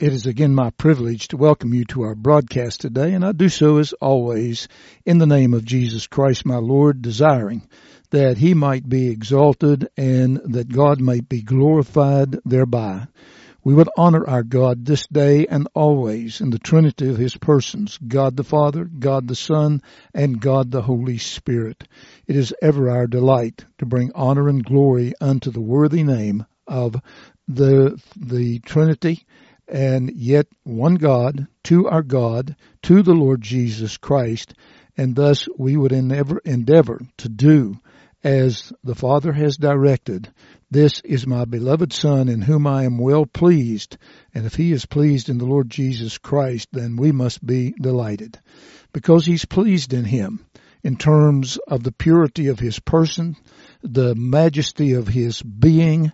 It is again my privilege to welcome you to our broadcast today, and I do so as always in the name of Jesus Christ my Lord, desiring that He might be exalted and that God might be glorified thereby. We would honor our God this day and always in the Trinity of His persons, God the Father, God the Son, and God the Holy Spirit. It is ever our delight to bring honor and glory unto the worthy name of the Trinity, and yet one God, to our God, to the Lord Jesus Christ, and thus we would endeavor to do as the Father has directed. This is my beloved Son in whom I am well pleased, and if He is pleased in the Lord Jesus Christ, then we must be delighted, because He's pleased in Him in terms of the purity of His person, the majesty of His being,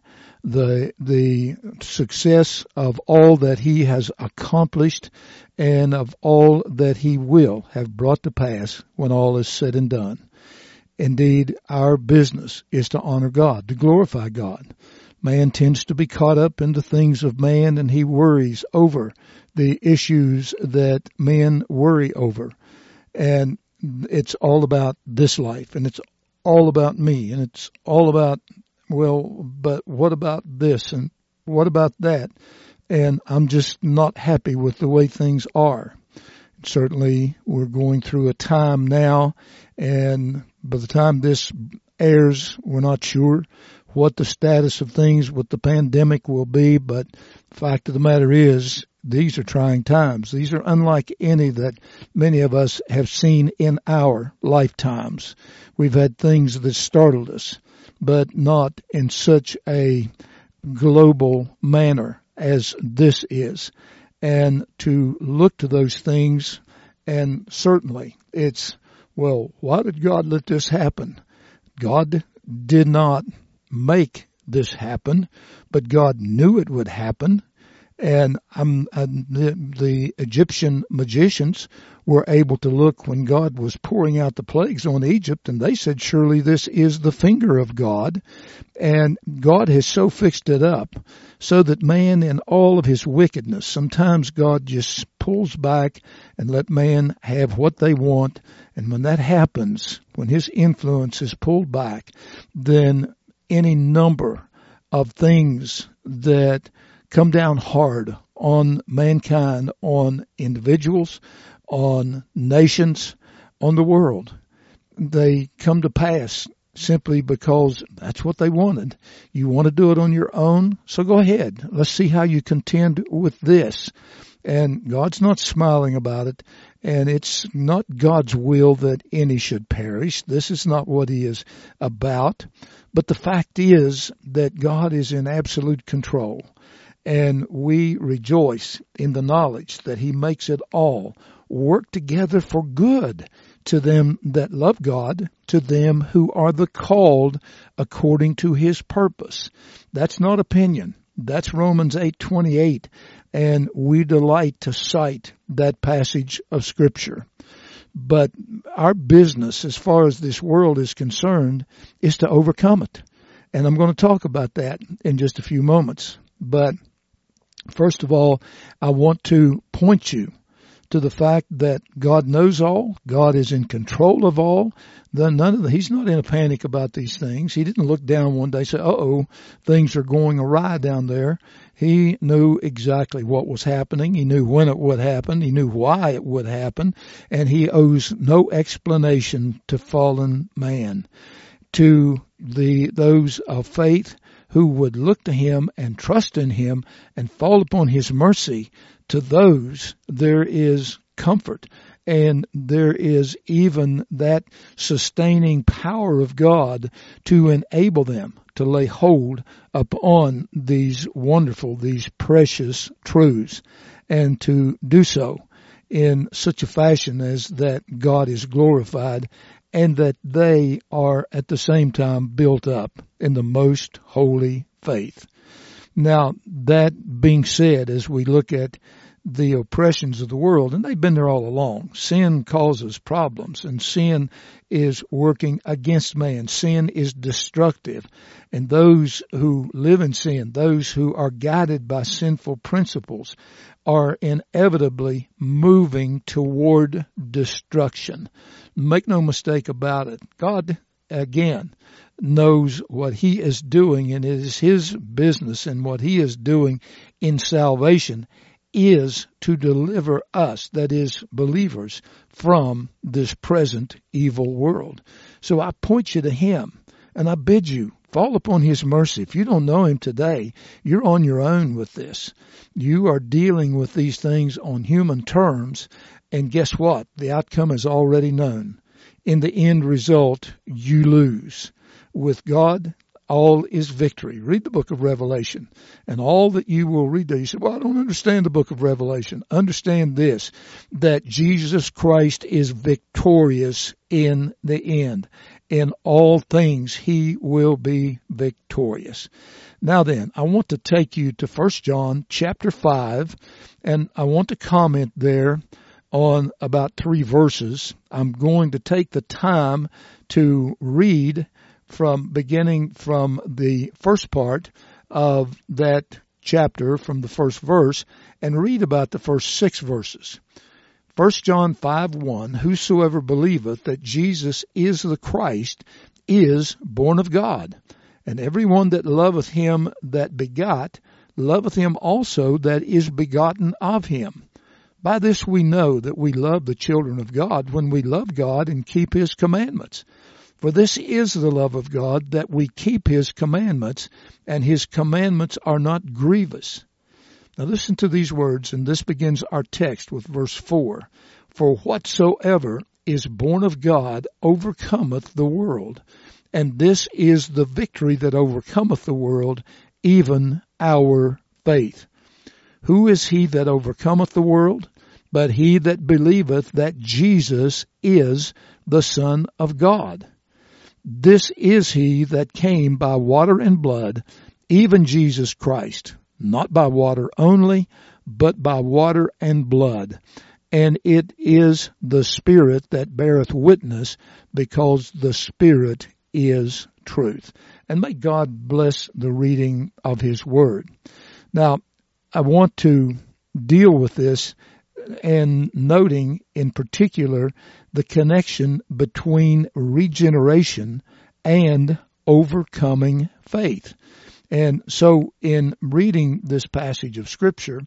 the success of all that He has accomplished, and of all that He will have brought to pass when all is said and done. Indeed, our business is to honor God, to glorify God. Man tends to be caught up in the things of man, and he worries over the issues that men worry over. And it's all about this life, and it's all about me, and it's all about, well, but what about this, and what about that? And I'm just not happy with the way things are. Certainly, we're going through a time now, and by the time this airs, we're not sure what the status of things with the pandemic will be, but the fact of the matter is, these are trying times. These are unlike any that many of us have seen in our lifetimes. We've had things that startled us, but not in such a global manner as this is. And to look to those things, and certainly it's, well, why did God let this happen? God did not make this happen, but God knew it would happen. And the Egyptian magicians were able to look when God was pouring out the plagues on Egypt, and they said, surely this is the finger of God. And God has so fixed it up so that man, in all of his wickedness, sometimes God just pulls back and let man have what they want. And when that happens, when His influence is pulled back, then any number of things that come down hard on mankind, on individuals, on nations, on the world, they come to pass simply because that's what they wanted. You want to do it on your own? So go ahead. Let's see how you contend with this. And God's not smiling about it, and it's not God's will that any should perish. This is not what He is about. But the fact is that God is in absolute control. And we rejoice in the knowledge that He makes it all work together for good to them that love God, to them who are the called according to His purpose. That's not opinion. That's Romans 8:28, and we delight to cite that passage of Scripture. But our business, as far as this world is concerned, is to overcome it. And I'm going to talk about that in just a few moments. But first of all, I want to point you to the fact that God knows all. God is in control of all. He's not in a panic about these things. He didn't look down one day and say, uh-oh, things are going awry down there. He knew exactly what was happening. He knew when it would happen. He knew why it would happen. And He owes no explanation to fallen man. To those of faith who would look to Him and trust in Him and fall upon His mercy, to those there is comfort, and there is even that sustaining power of God to enable them to lay hold upon these wonderful, these precious truths, and to do so in such a fashion as that God is glorified and that they are at the same time built up in the most holy faith. Now, that being said, as we look at the oppressions of the world, and they've been there all along. Sin causes problems, and sin is working against man. Sin is destructive, and those who live in sin, those who are guided by sinful principles, are inevitably moving toward destruction. Make no mistake about it. God, again, knows what He is doing, and it is His business, and what He is doing in salvation is to deliver us, that is, believers, from this present evil world. So I point you to Him, and I bid you, fall upon His mercy. If you don't know Him today, you're on your own with this. You are dealing with these things on human terms, and guess what? The outcome is already known. In the end result, you lose. With God, all is victory. Read the book of Revelation, and all that you will read there. You say, well, I don't understand the book of Revelation. Understand this, that Jesus Christ is victorious in the end. In all things, He will be victorious. Now then, I want to take you to 1 John chapter 5, and I want to comment there on about 3 verses. I'm going to take the time to read beginning from the first part of that chapter, from the first verse, and read about the first 6 verses. 1 John 5:1, whosoever believeth that Jesus is the Christ is born of God, and every one that loveth Him that begot loveth Him also that is begotten of Him. By this we know that we love the children of God, when we love God and keep His commandments. For this is the love of God, that we keep His commandments, and His commandments are not grievous. Now listen to these words, and this begins our text with verse 4. For whatsoever is born of God overcometh the world, and this is the victory that overcometh the world, even our faith. Who is he that overcometh the world? But he that believeth that Jesus is the Son of God. This is he that came by water and blood, even Jesus Christ, not by water only, but by water and blood. And it is the Spirit that beareth witness, because the Spirit is truth. And may God bless the reading of His Word. Now, I want to deal with this, and noting in particular the connection between regeneration and overcoming faith. And so in reading this passage of Scripture,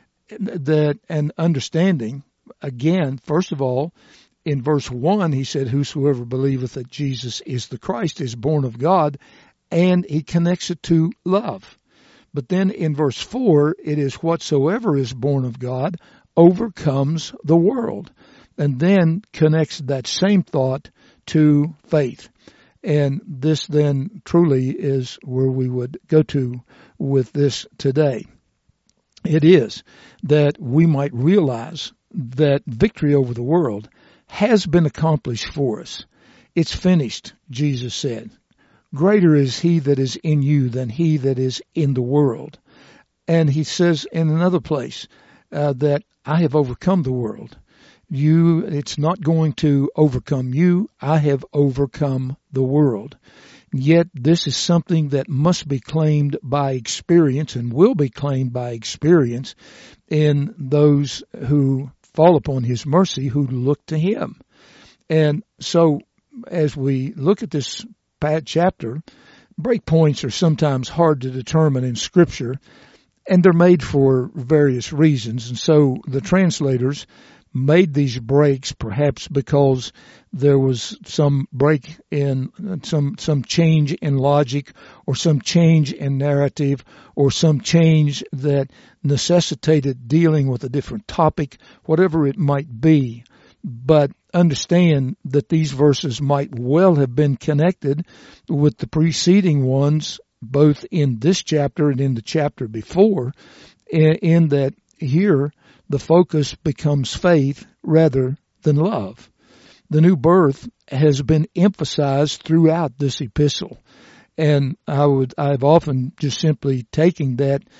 and understanding, again, first of all, in verse 1, he said, whosoever believeth that Jesus is the Christ is born of God, and he connects it to love. But then in verse 4, it is whatsoever is born of God overcomes the world, and then connects that same thought to faith. And this then truly is where we would go to with this today. It is that we might realize that victory over the world has been accomplished for us. It's finished, Jesus said. Greater is He that is in you than he that is in the world. And He says in another place that I have overcome the world. It's not going to overcome you. I have overcome the world. Yet this is something that must be claimed by experience, and will be claimed by experience in those who fall upon His mercy, who look to Him. And so as we look at this chapter, breakpoints are sometimes hard to determine in Scripture, and they're made for various reasons. And so the translators made these breaks perhaps because there was some break in some change in logic, or some change in narrative, or some change that necessitated dealing with a different topic, whatever it might be. But understand that these verses might well have been connected with the preceding ones, both in this chapter and in the chapter before, in that here the focus becomes faith rather than love. The new birth has been emphasized throughout this epistle. And I've often just simply taken that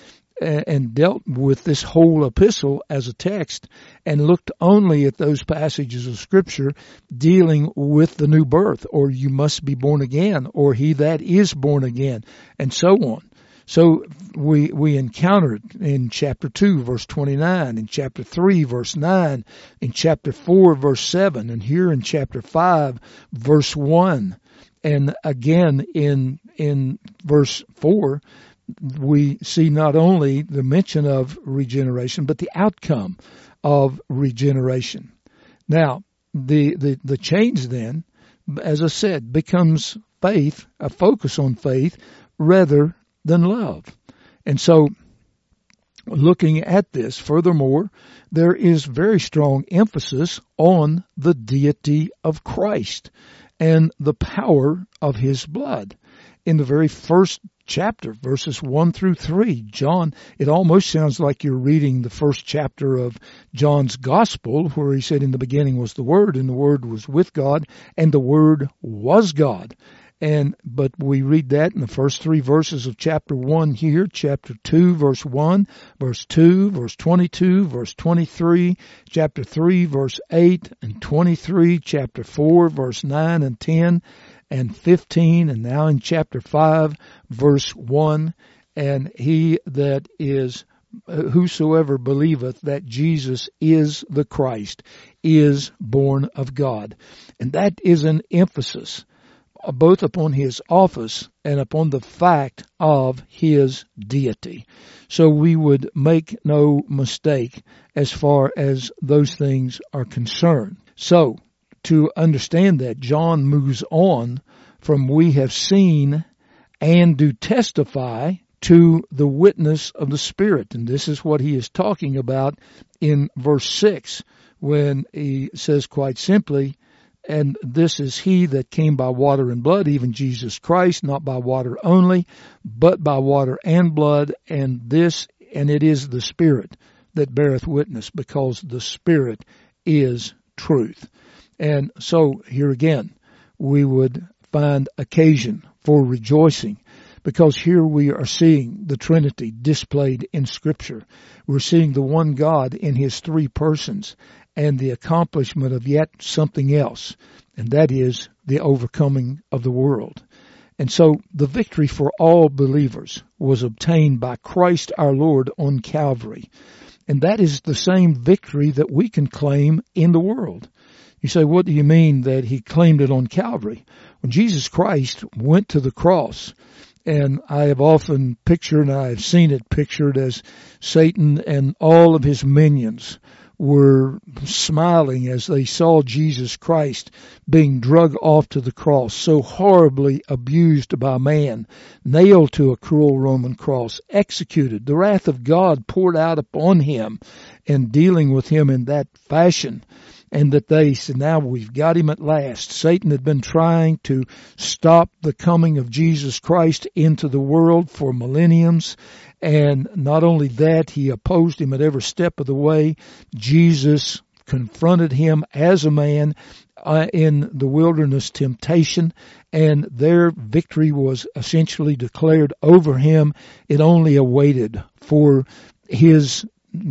and dealt with this whole epistle as a text and looked only at those passages of Scripture dealing with the new birth, or you must be born again, or he that is born again, and so on. So we encounter it in chapter 2, verse 29, in chapter 3, verse 9, in chapter 4, verse 7, and here in chapter 5, verse 1. And again in verse 4, we see not only the mention of regeneration, but the outcome of regeneration. Now, the change then, as I said, becomes faith, a focus on faith rather than love. And so, looking at this, furthermore, there is very strong emphasis on the deity of Christ and the power of his blood. In the very first chapter, verses 1 through 3, John, it almost sounds like you're reading the first chapter of John's Gospel, where he said, in the beginning was the Word, and the Word was with God, and the Word was God. But we read that in the first 3 verses of chapter 1 here, chapter 2, verse 1, verse 2, verse 22, verse 23, chapter 3, verse 8 and 23, chapter 4, verse 9 and 10, and 15, and now in chapter 5, verse 1, and he that is, whosoever believeth that Jesus is the Christ is born of God. And that is an emphasis both upon his office and upon the fact of his deity. So we would make no mistake as far as those things are concerned. So, to understand that, John moves on from we have seen and do testify to the witness of the Spirit. And this is what he is talking about in verse 6, when he says quite simply, and this is he that came by water and blood, even Jesus Christ, not by water only, but by water and blood, and it is the Spirit that beareth witness, because the Spirit is truth. And so here again, we would find occasion for rejoicing, because here we are seeing the Trinity displayed in Scripture. We're seeing the one God in his 3 persons, and the accomplishment of yet something else, and that is the overcoming of the world. And so the victory for all believers was obtained by Christ our Lord on Calvary. And that is the same victory that we can claim in the world. You say, what do you mean that he claimed it on Calvary? When Jesus Christ went to the cross, and I have often pictured, and I have seen it pictured as Satan and all of his minions were smiling as they saw Jesus Christ being dragged off to the cross, so horribly abused by man, nailed to a cruel Roman cross, executed, the wrath of God poured out upon him, and dealing with him in that fashion. And that they said, now we've got him at last. Satan had been trying to stop the coming of Jesus Christ into the world for millenniums. And not only that, he opposed him at every step of the way. Jesus confronted him as a man in the wilderness temptation, and their victory was essentially declared over him. It only awaited for his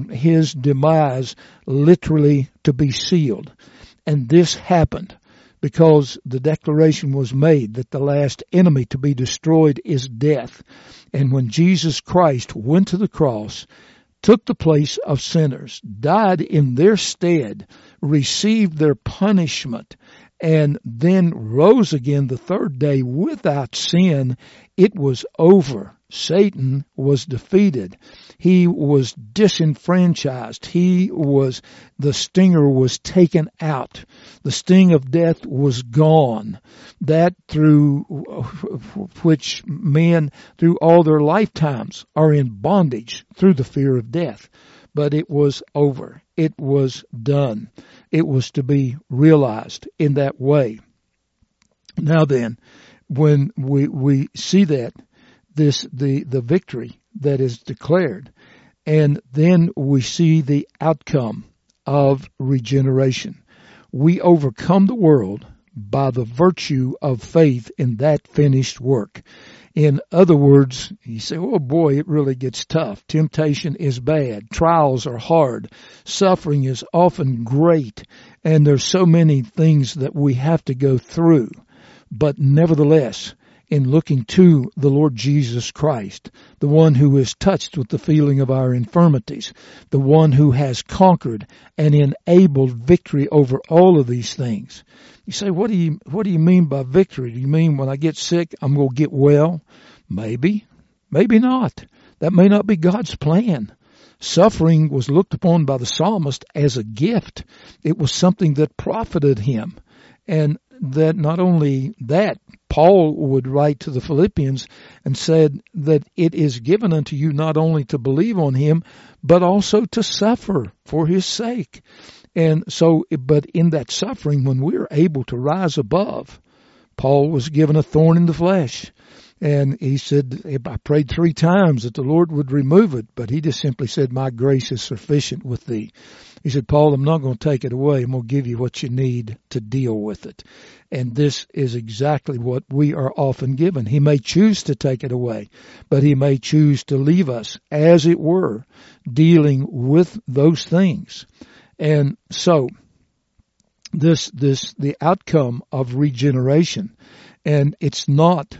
demise literally to be sealed. And this happened because the declaration was made that the last enemy to be destroyed is death. And when Jesus Christ went to the cross, took the place of sinners, died in their stead, received their punishment, and then rose again the 3rd day without sin, it was over. Satan was defeated. He was disenfranchised. The stinger was taken out. The sting of death was gone. That through which men through all their lifetimes are in bondage through the fear of death. But it was over. It was done. It was to be realized in that way. Now then, when we see that, the victory that is declared, and then we see the outcome of regeneration. We overcome the world by the virtue of faith in that finished work. In other words, you say, oh boy, it really gets tough. Temptation is bad. Trials are hard. Suffering is often great. And there's so many things that we have to go through. But nevertheless, in looking to the Lord Jesus Christ, the one who is touched with the feeling of our infirmities, the one who has conquered and enabled victory over all of these things. You say, what do you mean by victory? Do you mean when I get sick, I'm going to get well? Maybe. Maybe not. That may not be God's plan. Suffering was looked upon by the psalmist as a gift. It was something that profited him. And that not only that, Paul would write to the Philippians and said that it is given unto you not only to believe on him, but also to suffer for his sake. And so, but in that suffering, when we're able to rise above, Paul was given a thorn in the flesh. And he said, I prayed 3 times that the Lord would remove it, but he just simply said, my grace is sufficient with thee. He said, Paul, I'm not going to take it away. I'm going to give you what you need to deal with it. And this is exactly what we are often given. He may choose to take it away, but he may choose to leave us, as it were, dealing with those things. And so, the outcome of regeneration, and it's not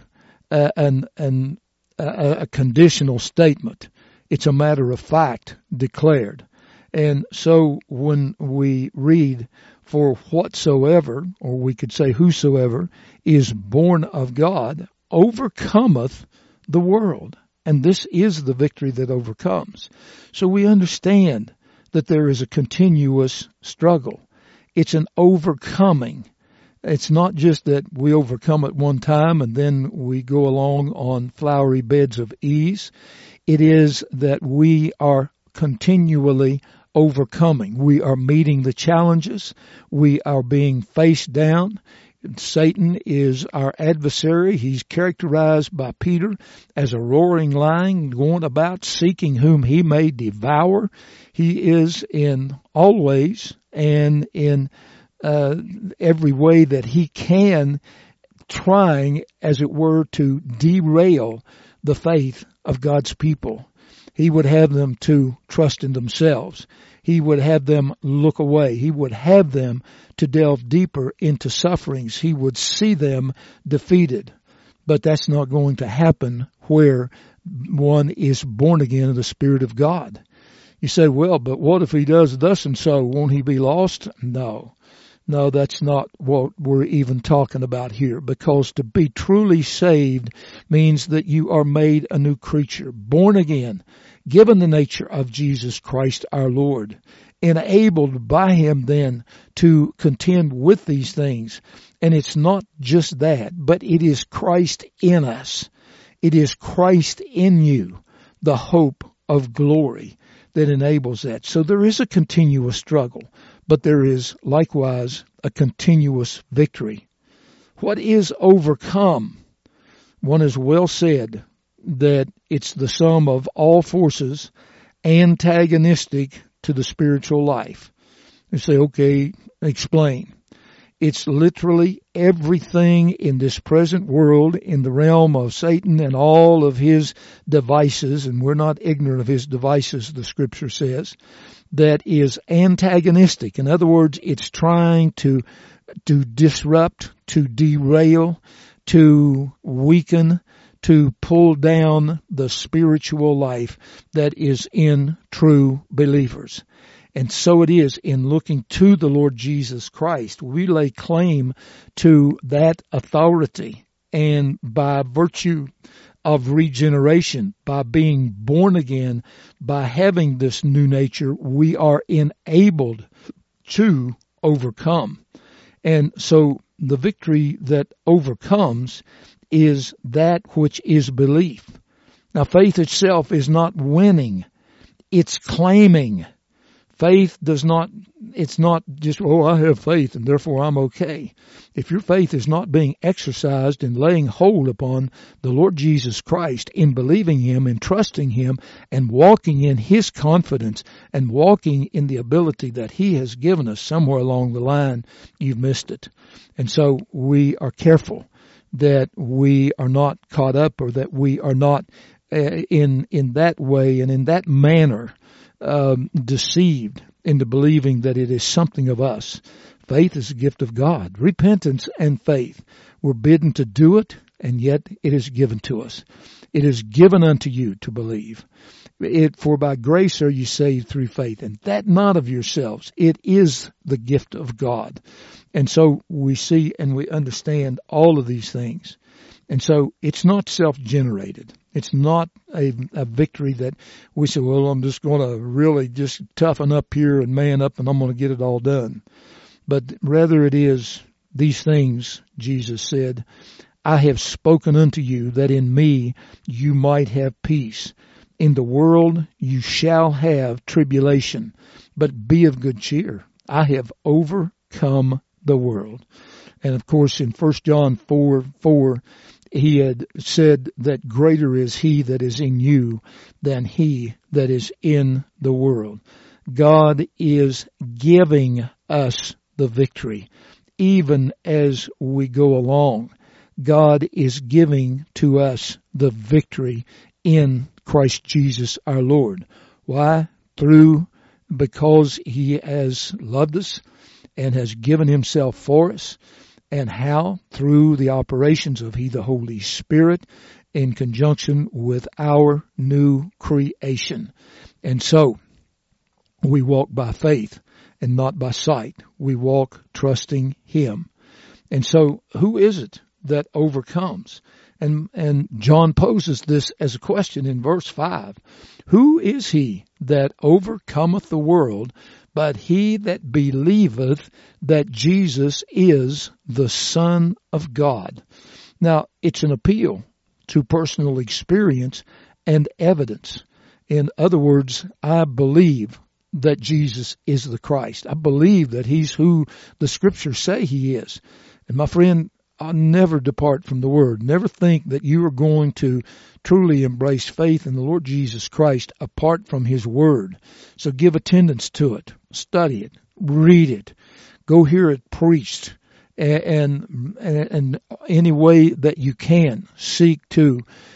a conditional statement. It's a matter of fact declared. And so when we read, for whatsoever, or we could say whosoever, is born of God, overcometh the world. And this is the victory that overcomes. So we understand that there is a continuous struggle. It's an overcoming. It's not just that we overcome at one time and then we go along on flowery beds of ease. It is that we are continually overcoming. We are meeting the challenges. We are being faced down. Satan is our adversary. He's characterized by Peter as a roaring lion going about seeking whom he may devour. He is in all ways and in every way that he can, trying, as it were, to derail the faith of God's people. He would have them to trust in themselves. He would have them look away. He would have them to delve deeper into sufferings. He would see them defeated. But that's not going to happen where one is born again in the Spirit of God. You say, well, but what if he does thus and so? Won't he be lost? No. No, that's not what we're even talking about here, because to be truly saved means that you are made a new creature, born again, given the nature of Jesus Christ our Lord, enabled by him then to contend with these things. And it's not just that, but it is Christ in us. It is Christ in you, the hope of glory that enables that. So there is a continuous struggle, but there is likewise a continuous victory. What is overcome? One has well said that it's the sum of all forces antagonistic to the spiritual life. You say, okay, explain. It's literally everything in this present world, in the realm of Satan and all of his devices, and we're not ignorant of his devices, the Scripture says, that is antagonistic. In other words, it's trying to disrupt, to derail, to weaken, to pull down the spiritual life that is in true believers. And so it is in looking to the Lord Jesus Christ. We lay claim to that authority, and by virtue of regeneration, by being born again, by having this new nature, we are enabled to overcome. And so the victory that overcomes is that which is belief. Now, faith itself is not winning. It's claiming. Faith does not, it's not just, oh, I have faith and therefore I'm okay. If your faith is not being exercised in laying hold upon the Lord Jesus Christ, in believing Him and trusting Him and walking in His confidence and walking in the ability that He has given us, somewhere along the line, you've missed it. And so we are careful that we are not caught up, or that we are not in that way and in that manner deceived into believing that it is something of us. Faith is a gift of God. Repentance and faith, we're bidden to do it, and yet it is given to us. It is given unto you to believe. For by grace are you saved through faith, and that not of yourselves. It is the gift of God. And so we see and we understand all of these things. And so it's not self-generated. It's not a victory that we say, well, I'm just going to really just toughen up here and man up and I'm going to get it all done. But rather it is these things, Jesus said, I have spoken unto you that in me you might have peace. In the world you shall have tribulation, but be of good cheer. I have overcome the world. And of course in 1 John 4:4, he had said that greater is He that is in you than he that is in the world. God is giving us the victory. Even as we go along, God is giving to us the victory in Christ Jesus our Lord. Why? Because He has loved us and has given Himself for us. And how? Through the operations of He, the Holy Spirit, in conjunction with our new creation. And so, we walk by faith and not by sight. We walk trusting Him. And so, who is it that overcomes? And John poses this as a question in verse 5. Who is he that overcometh the world, but he that believeth that Jesus is the Son of God? Now, it's an appeal to personal experience and evidence. In other words, I believe that Jesus is the Christ. I believe that He's who the Scriptures say He is. And my friend, I'll never depart from the Word. Never think that you are going to truly embrace faith in the Lord Jesus Christ apart from His Word. So give attendance to it. Study it. Read it. Go hear it preached. And any way that you can, seek to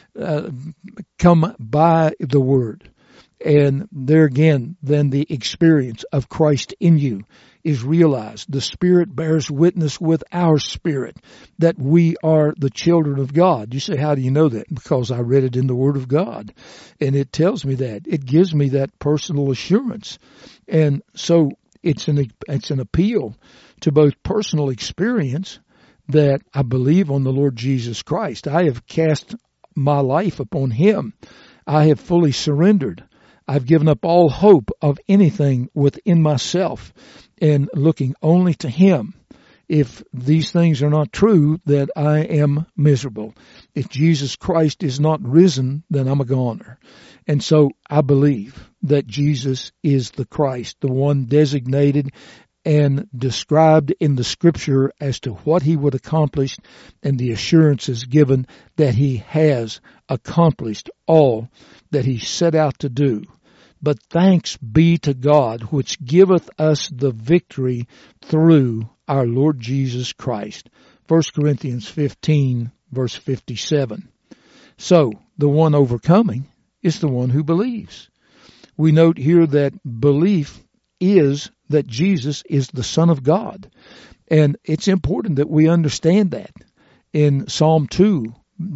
come by the Word. And there again, then the experience of Christ in you is realized. The Spirit bears witness with our spirit that we are the children of God. You say, how do you know that? Because I read it in the Word of God. And it tells me that. It gives me that personal assurance. And so it's an appeal to both personal experience that I believe on the Lord Jesus Christ. I have cast my life upon Him. I have fully surrendered. I've given up all hope of anything within myself and looking only to Him. If these things are not true, then I am miserable. If Jesus Christ is not risen, then I'm a goner. And so I believe that Jesus is the Christ, the one designated and described in the Scripture as to what He would accomplish, and the assurance is given that He has accomplished all that He set out to do. But thanks be to God, which giveth us the victory through our Lord Jesus Christ. 1 Corinthians 15, verse 57. So, the one overcoming is the one who believes. We note here that belief is that Jesus is the Son of God. And it's important that we understand that. In Psalm 2,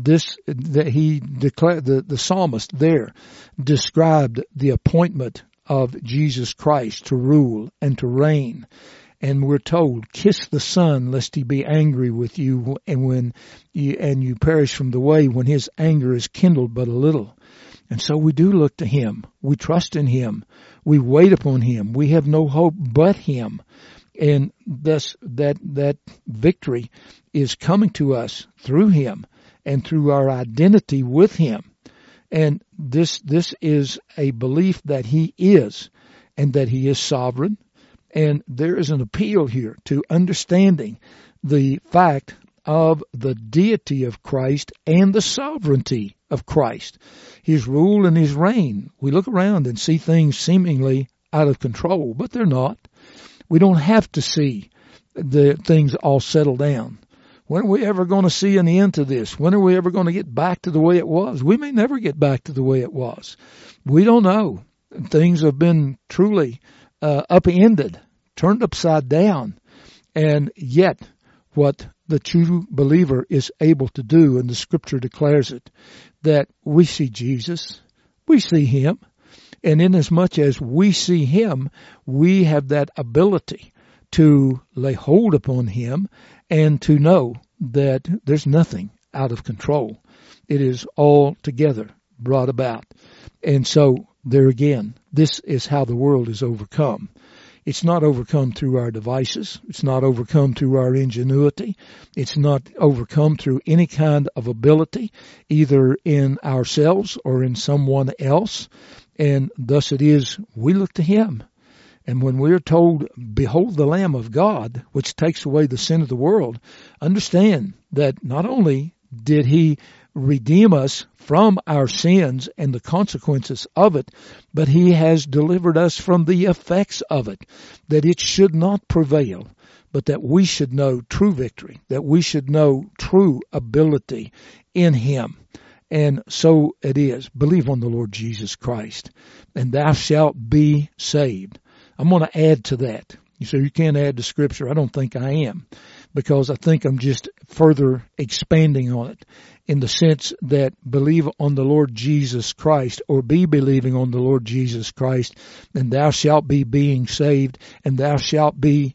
the psalmist there described the appointment of Jesus Christ to rule and to reign. And we're told, kiss the Son, lest He be angry with you, and you perish from the way when His anger is kindled but a little. And so we do look to Him. We trust in Him. We wait upon Him. We have no hope but Him. And thus that victory is coming to us through Him and through our identity with Him. And this is a belief that He is. and that he is sovereign. And there is an appeal here to understanding the fact of the deity of Christ and the sovereignty of Christ, his rule and his reign. We look around and see things seemingly out of control, but they're not. We don't have to see the things all settle down. When are we ever going to see an end to this? When are we ever going to get back to the way it was? We may never get back to the way it was. We don't know. Things have been truly upended, turned upside down, and yet what the true believer is able to do, and the Scripture declares it, that we see Jesus, we see him, and inasmuch as we see him, we have that ability to lay hold upon him and to know that there's nothing out of control. It is all together brought about. And so, there again, this is how the world is overcome. It's not overcome through our devices. It's not overcome through our ingenuity. It's not overcome through any kind of ability, either in ourselves or in someone else. And thus it is, we look to him. And when we are told, behold the Lamb of God, which takes away the sin of the world, understand that not only did he redeem us from our sins and the consequences of it, but he has delivered us from the effects of it, that it should not prevail, but that we should know true victory, that we should know true ability in him. And so it is. Believe on the Lord Jesus Christ, and thou shalt be saved. I'm going to add to that. You say you can't add to Scripture. I don't think I am, because I think I'm just further expanding on it in the sense that believe on the Lord Jesus Christ, or be believing on the Lord Jesus Christ, and thou shalt be being saved, and thou shalt be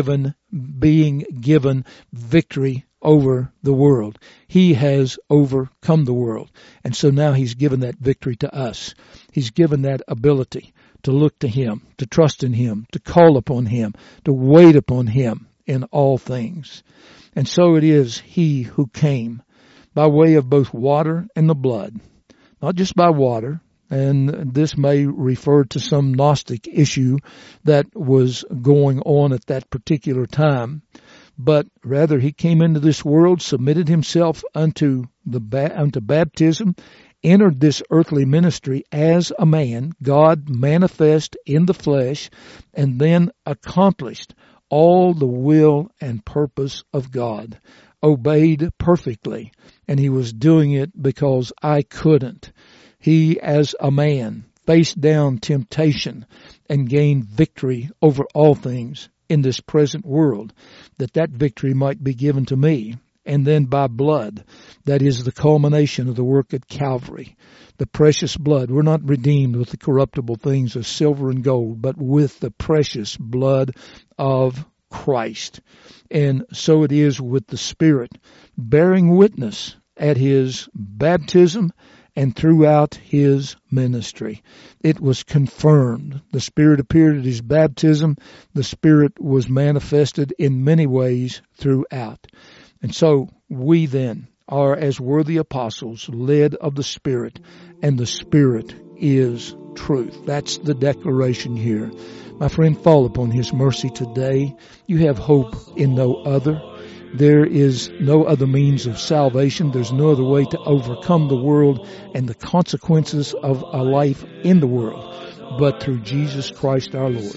being given victory over the world. He has overcome the world. And so now he's given that victory to us. He's given that ability to look to him, to trust in him, to call upon him, to wait upon him in all things. And so it is he who came by way of both water and the blood, not just by water, and this may refer to some Gnostic issue that was going on at that particular time, but rather he came into this world, submitted himself unto baptism, entered this earthly ministry as a man, God manifest in the flesh, and then accomplished all the will and purpose of God, obeyed perfectly, and he was doing it because I couldn't. He, as a man, faced down temptation and gained victory over all things in this present world, that victory might be given to me. And then by blood, that is the culmination of the work at Calvary. The precious blood. We're not redeemed with the corruptible things of silver and gold, but with the precious blood of Christ. And so it is with the Spirit, bearing witness at his baptism and throughout his ministry. It was confirmed. The Spirit appeared at his baptism. The Spirit was manifested in many ways throughout. And so we then are, as worthy apostles, led of the Spirit, and the Spirit is truth. That's the declaration here. My friend, fall upon his mercy today. You have hope in no other. There is no other means of salvation. There's no other way to overcome the world and the consequences of a life in the world, but through Jesus Christ our Lord.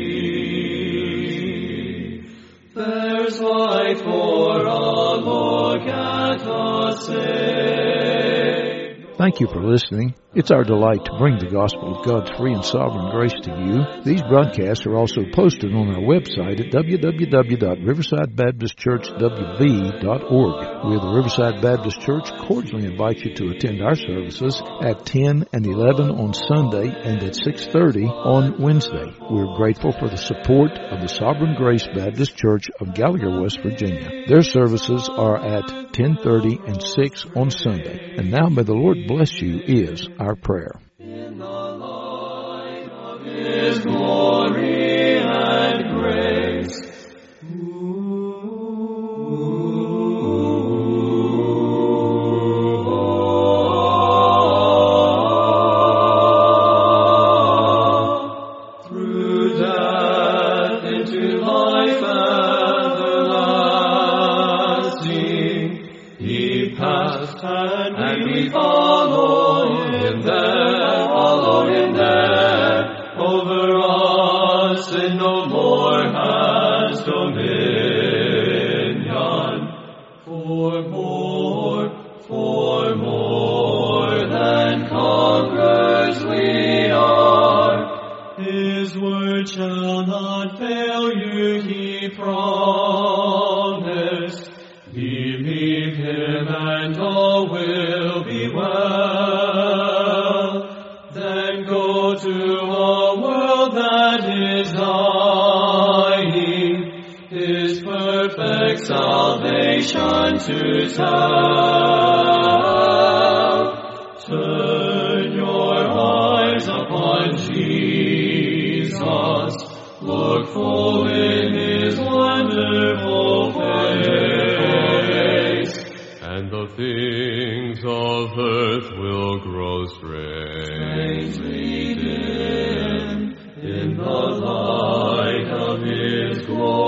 There's life for all, Lord, can't us save. Thank you for listening. It's our delight to bring the gospel of God's free and sovereign grace to you. These broadcasts are also posted on our website at www.riversidebaptistchurchwv.org. We of the Riverside Baptist Church cordially invite you to attend our services at 10 and 11 on Sunday and at 6:30 on Wednesday. We're grateful for the support of the Sovereign Grace Baptist Church of Gallagher, West Virginia. Their services are at 10:30 and 6 on Sunday. And now may the Lord bless you is our prayer. In the light of his glory and grace. Through unto life everlasting. He passed, and we follow him there. Over us sin no more has dominion. For more than conquerors we are. His word shall not fail you, he promised. Believe him and all will be well. Then go to a world that is dying, his perfect salvation to tell. Turn your eyes upon Jesus, look full in his wonderful face, and the things of earth will grow strangely dim in the light of his glory.